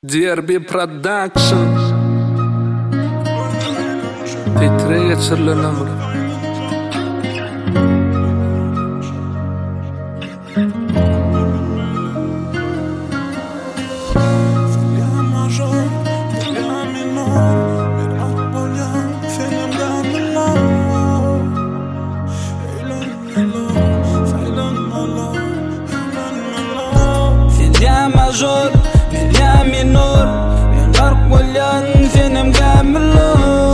DRB Production Titre geçirilen ömrü major la minor men garp bolyan senem gamlo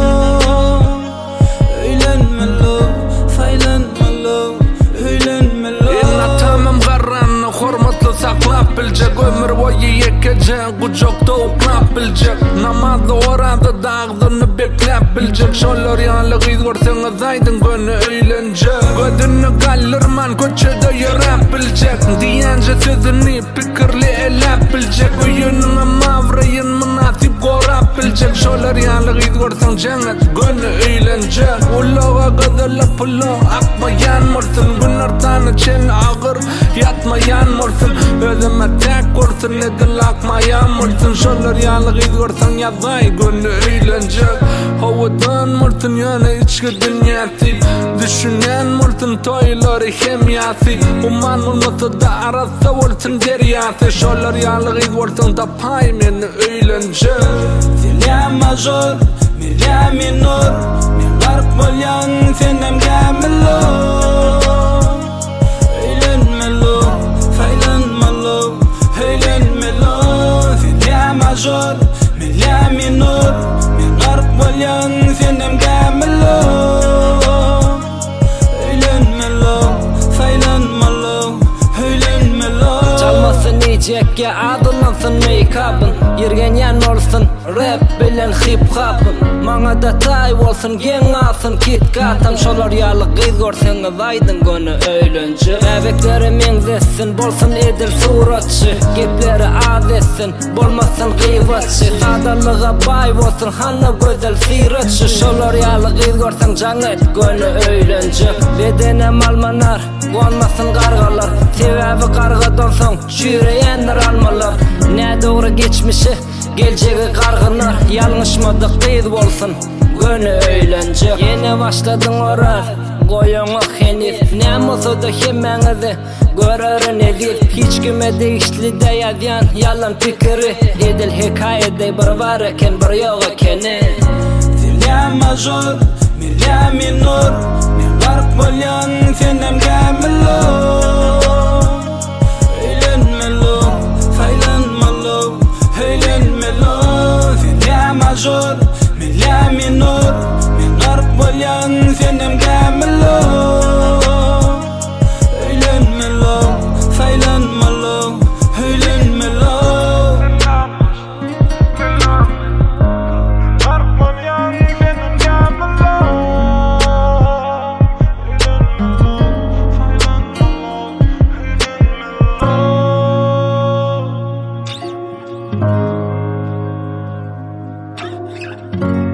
öğlenmelo saylanmelo öğlenmelo Inna tamam garran hormatlı saklap bilecek ömür boyu yekecek kucakta oklap bilecek namazda orada dağdını beklep bilecek şolar yanlık izgörseniz aydın gönü öğlenecek gözünü kallırman köçede yarap bilecek diyence sözünü pikirli elap bilecek uyununa mavrayın münasip korap bilecek şolar yanlık izgörsen cennet gönü öğlenecek ullağa gazala pullo akmayan mırsın günler tanı çen ağır yatmayan mırsın özüme tek kursun edil akmayan mırsın şolar yanlık izgörsen yazay gönü öğlenecek havadan mırsın yana içki dünyası düşünen mırsın toyları hemyası uman olmasa da arasa olsun deryası şolar yanlık izgörsen da pay meni öğlenecek la major la minor men garp bolyan senem gamlo öğlenmelo saylanmelo öğlenmelo la major la minor men garp bolyan senem gamlo öğlenmelo saylanmelo öğlenmelo çalmasın iyicekke adılansın make-up'ın yergen yan olsun rap bilen hip-hop'ın maňa da tay bolsun gen alsın kit-kat'am şolar ýaly gyz görseňiz aýdyn gönü öýlenji äbekleri meňzesin bolsun edil suratçy gepleri az etsin bolmasyn gıýbatçy sadalyga baý bolsun hanna gözel syratçy şolar ýaly gyz görseň jaňet gönü öýlenji bedene malmanar bolmasyn gargalar sebäbi garga dolsaň şüýreýänler almalar ne dogry geçmişi geljegi gargynar ýalňyşmadyk gyz bolsun gönü öýlenjek ýene başladyň orar goýoňa henif näme-de hemmeňizi görerin edip hiç kime değişli de ýazýan yalan pikiri edil hekaýede bir bar eken bir ýok ekeni la major la minor men garp bolyan senem gamlo öýlenmelo saylanmelo öýlenmelo la major la minor men garp bolyan senem gamlo öýlenmelo saylanmelo öýlenmelo Thank